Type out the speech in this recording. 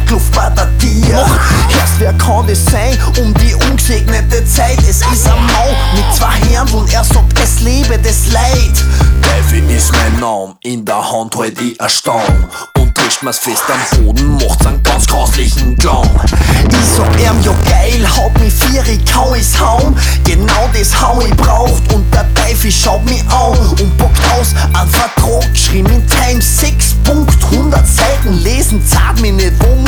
Druckluft bei der Tier. Erst wer kann das sein um die ungesegnete Zeit? Es ist ein Mann mit zwei Herren und er sagt, es lebe das Leid. Delfin ist mein Name, in der Hand halt ich ein Stang und trischt mir's fest am Boden, macht's einen ganz grauslichen Klang. Ich sag ihm, ja geil, haut mich vier, ich kann es hauen. Genau das hau ich braucht und der Teufel schaut mich an und packt aus einen Vertrag, geschrieben in Times 6 Punkt 100 Seiten lesen, zahlt mich nicht, wo